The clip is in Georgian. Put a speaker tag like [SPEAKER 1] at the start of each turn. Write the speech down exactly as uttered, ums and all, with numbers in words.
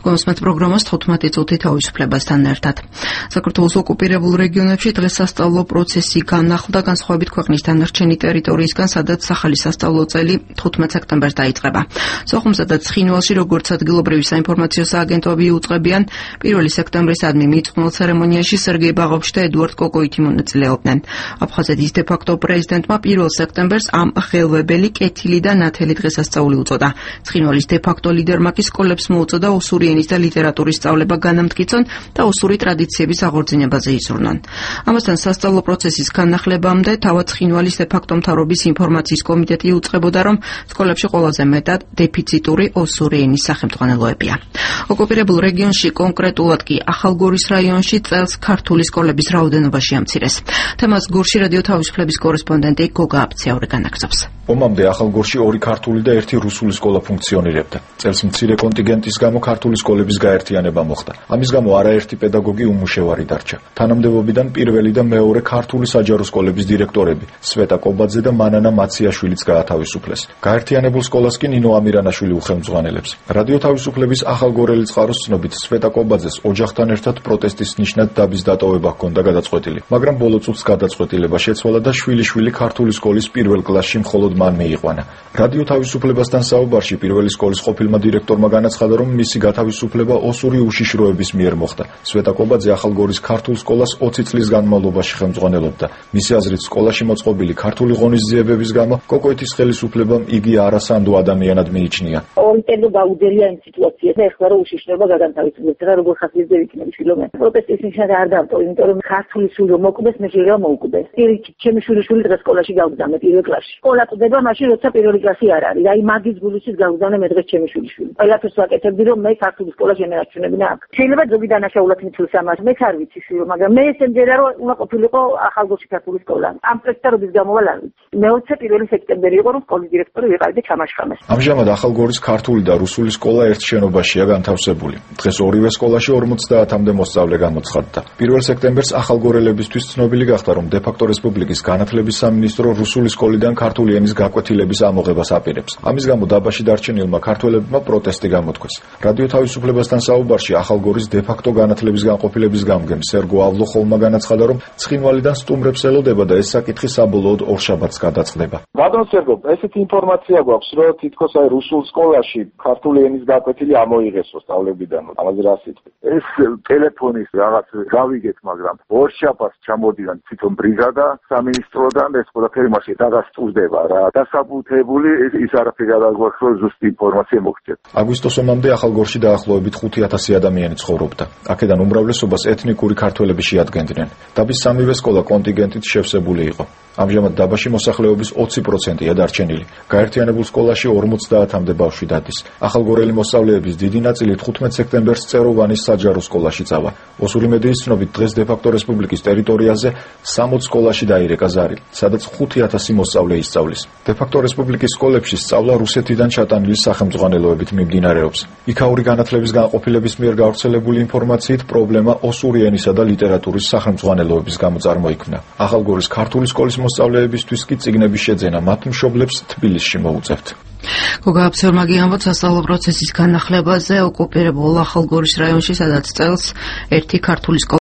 [SPEAKER 1] გვესმით პროგრამას თხუთმეტი წუთი თავისუფლებასთან ერთად. საქართველოს ოკუპირებულ რეგიონებში დღეს სასწავლო პროცესი განახლდა განსხვავებით ქვეყნის დანარჩენი ტერიტორიისგან, სადაც ახალი სასწავლო წელი თხუთმეტ სექტემბერს დაიწყება. სოხუმსა და ცხინვალში, როგორც ადგილობრივი საინფორმაციო სააგენტოები უწყებიან, პირველი სექტემბრისადმი მიწყნულ ცერემონიაში სერგეი ბაღოვში და ედუარდ კოკოიტი მონაწილეობდნენ. აფხაზეთის დე-ფაქტო პრეზიდენტმა პირველ სექტემბერს ამ ხელვებელი, კეთილი და ნათელი დღესასწაული უწოდა. ცხინვალის დე-ფაქტო ლიდერმა კი სკოლებს მოუწოდა ოსური ენის და ლიტერატურის სწავლება განამტკიცონ და ოსური ტრადიციების აღორძინებაზე იზრუნონ. ამასთან სასწავლო პროცესის განახლებამდე თავად ცხინვალის დე-ფაქტო მთავრობის ინფორმაციის კომიტეტი უწყებოდა, რომ სკოლებში ყველაზე მეტად დეფიციტური ოსური ენის სახელმძღვანელოებია. ოკუპირებულ რეგიონში, კონკრეტულად კი ახალგორის რაიონში წელს ქართული სკოლების რაოდენობაში ამცირეს. თემას გორში რადიო თავისუფლების კორესპონდენტი გოგა აფციაური განაგრძობს.
[SPEAKER 2] ომამდე ახალგორში ორი ქართული და ერთი რუსული სკოლა ფუნქციონირებდა. წელს მცირე კონტინგენტის გამო ქართული სკოლების გაერთიანება მოხდა. ამის გამო არაერთი პედაგოგი უმუშევარი დარჩა. თანამდებობიდან პირველი და მეორე ქართული საჯარო სკოლების დირექტორები სვეტა კობაძე და მანანა მაციაშვილიც გაათავისუფლეს. გაერთიანებულ სკოლას კი ნინო ამირანაშვილი უხელმძღვანელებს. რადიო თავისუფლების ახალგორელი წყაროს ცნობით, სვეტა კობაძეს ოჯახთან ერთად პროტესტის ნიშნად დაბის დატოვება ჰქონდა გადაწყვეტილი, მაგრამ ბოლო წუთს გადაწყვეტილება შეცვალა და შვილი-შვილი ქართული სკოლის პირველ კლასში მხოლოდ მან მეიყვანა. რადიო თავისუფლებასთან საუბარში პირველი სკოლის ყოფილმა დირექტორმა განაცხადა, რომ მისი გათავისუფლება ოსური უშიშროების მიერ მოხდა. სვეტა კობაძე ახალგორის ქართულ სკოლას ოცი წლის განმავლობაში ხელმძღვანელობდა. მისი აზრით, სკოლაში მოწყობილი ქართული ღონისძიებების გამო კოკოიტის ხელისუფლებამ იგი არასანდო ადამიანად მიიჩნია.
[SPEAKER 3] ორიტენდო გაუძელია იმ სიტუაციას და ეხლა რომ უშიშროება გადანთავისუფლებს და როგორ ხასიათზე ვიქნები შვილობენ. პროტესტის ნიშნად არ დავტო, იმიტომ რომ ქართული სული რომ მოკვდეს, მე შეიძლება მოუკვდეს. პირიქით, ჩემი შვილიშვილი დღეს სკოლაში გავგზავნე პირველ კლასში. სკოლა წდება მაშინ, როცა პირველი კლასი არ არის. აი მაგის გულისის გავგზავნე მე დღეს ჩემი შვილიშვილი. ყველაფერს ვაკეთებდი, რომ მე ქართული სკოლა შემეარჩუნებინა აქ. შეიძლება ზოგი დანაშაულად მიცილს ამას, მე არ ვიცი შვილო, მაგრამ მე ესე მჯერა რომ უნდა ყოფილიყო ახალგორში ქართული სკოლა. ამ პრესტარობის გამოვალ არ ვიცი. მეოცე პირველი სექტემბერი იყო, რომ სკოლის დირექტორი ვიყავდი ჩამაშხამეს.
[SPEAKER 2] ამჟამად ახალგორის ქართული და რუსული სკოლა ერთ შენობაშია განთავსებული. დღეს ორივე სკოლაში ორმოცდაათამდე მოსწავლე გამოცხადდა. პირველ სექტემბერს ახალგორელებისთვის ცნობილი გახდა, რომ დე-ფაქტო რესპუბლიკის განათლების სამინისტრო რუსული სკოლიდან ქართული ენის გაკვეთილების ამოღებას აპირებს. ამის გამო დაბაში დარჩენილმა ქართველებმა პროტესტი გამოთქვეს. რადიო თავისუფლებასთან საუბარში ახალგორის დე-ფაქტო განათლების განყოფილების გამგემ სერგო ავლოხოვმა განაცხადა, რომ ცხინვალიდან სტუმრებს ელოდება და ეს საკითხი საბოლოოდ ორშაბათს გადაწყდება.
[SPEAKER 4] ბატონ სერგო, ესეთი ინფორმაცია გვაქვს, რომ თითქოს აი რუსულ სკოლაში ქართული ენის გაკვეთილი ამოიღესო სწავლებიდან. ამაზე რა სიტყვით?
[SPEAKER 5] ეს ტელეფონის რაღაც გავიგეთ, მაგრამ ორშაბათს ჩამოდიან თვითონ ბრიგადა სამინისტროდან, ეს ყველაფერი მასე დაგასტურდება რა. დასაბუთებული ის არაფერი არ გვაქვს, რომ ზუსტი ინფორმაცია მოგჭეთ.
[SPEAKER 2] აგვისტოს ომამდე ახალგორში დაახლოებით ხუთი ათასი ადამიანი ცხოვრობდა. აქედან უმრავლესობას ეთნიკური ქართველები შეადგენდნენ. დაბის სამივე სკოლა კონტინგენტით შევსებული იყო. ამჟამად დაბაში მოსახლეობის ოცი პროცენტია დარჩენილი. გაერთიანებულ სკოლაში ორმოცდაათამდე ბავშვი დადის. ახალგორელი მოსწავლეების დიდი ნაწილი თხუთმეტ სექტემბერს წეროვანის საჯარო სკოლაში წავა. ოსური მედიის ცნობით, დღეს დე-ფაქტო რესპუბლიკის ტერიტორიაზე სამოც სკოლაში დაირეკა ზარი, სადაც ხუთი ათასი მოსწავლე ისწავლის. დე-ფაქტო რესპუბლიკის სკოლებში სწავლა რუსეთიდან ჩატანილი სახელმძღვანელოებით მიმდინარეობს. იქაური განათლების განყოფილების მიერ გავრცელებული ინფორმაციით, პრობლემა ოსური ენისა და ლიტერატურის სახელმძღვანელოების გამო წარმოიქმნა. ახალგორის ქართული სკოლის მოსწავლეებისთვის კი წიგნების შეძენა მათ მშობლებს თბილისში მოუწევთ.
[SPEAKER 1] გოგა აფციაურმა ამბობს სასწავლო პროცესის განახლებაზე ოკუპირებულ ახალგორის რაიონში, სადაც წელს ერთი ქართული სკოლა